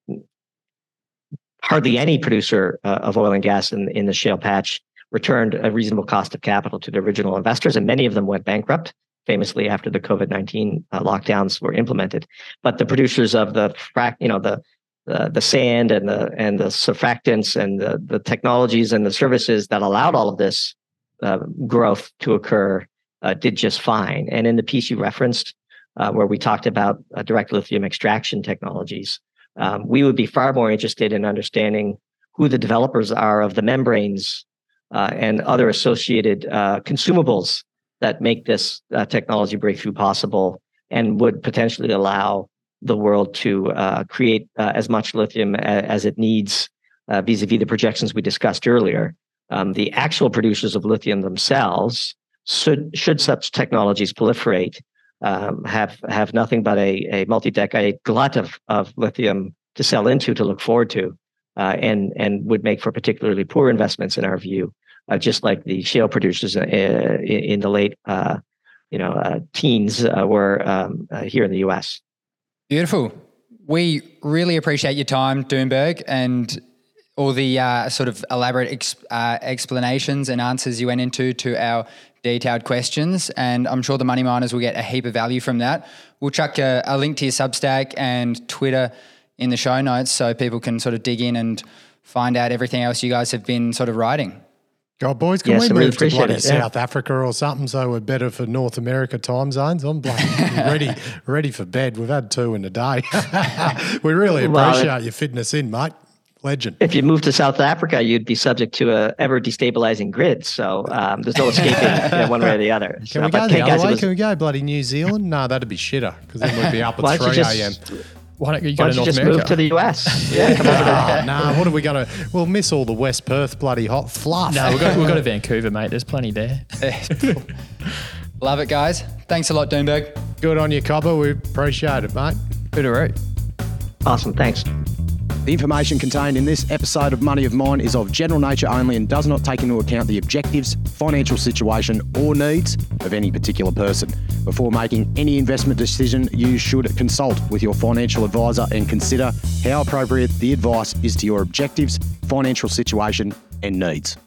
hardly any producer uh, of oil and gas in, in the shale patch returned a reasonable cost of capital to the original investors, and many of them went bankrupt, famously after the COVID nineteen uh, lockdowns were implemented. But the producers of the frac, you know, the the, the sand and the and the surfactants and the, the technologies and the services that allowed all of this uh, growth to occur Uh, did just fine. And in the piece you referenced, uh, where we talked about uh, direct lithium extraction technologies, um, we would be far more interested in understanding who the developers are of the membranes uh, and other associated uh, consumables that make this uh, technology breakthrough possible, and would potentially allow the world to uh, create uh, as much lithium a- as it needs uh, vis-a-vis the projections we discussed earlier. Um, the actual producers of lithium themselves, Should, should such technologies proliferate, um, have have nothing but a, a multi-decade glut of, of lithium to sell into, to look forward to, uh, and and would make for particularly poor investments in our view, uh, just like the shale producers uh, in the late uh, you know uh, teens uh, were um, uh, here in the U S. Beautiful. We really appreciate your time, Doomberg, and all the uh, sort of elaborate ex- uh, explanations and answers you went into to our detailed questions. And I'm sure the money miners will get a heap of value from that. We'll chuck a, a link to your Substack and Twitter in the show notes so people can sort of dig in and find out everything else you guys have been sort of writing. God, boys, can Yes, we I really move to appreciate bloody it, yeah. South Africa or something so we're better for North America time zones? I'm bloody ready ready for bed. We've had two in a day. We really Well, appreciate your fitness in, mate. Legend. If you moved to South Africa, you'd be subject to a ever destabilizing grid. So um, there's no escaping you know, one way or the other. Can So, we but go the hey, other guys, it way? was- Can we go bloody New Zealand? No, that'd be shitter because then we'd be up Why at don't you three a.m. just, Why don't you why go don't to you North just America? move to the U S? Yeah, come over to Oh, no, what are we going to? We'll miss all the West Perth bloody hot fluff. No, we'll go, we'll go to Vancouver, mate. There's plenty there. Love it, guys. Thanks a lot, Doonberg. Good on you, Cobber. We appreciate it, mate. Hootaroo. Awesome. Thanks. The information contained in this episode of Money of Mine is of general nature only and does not take into account the objectives, financial situation, or needs of any particular person. Before making any investment decision, you should consult with your financial advisor and consider how appropriate the advice is to your objectives, financial situation, and needs.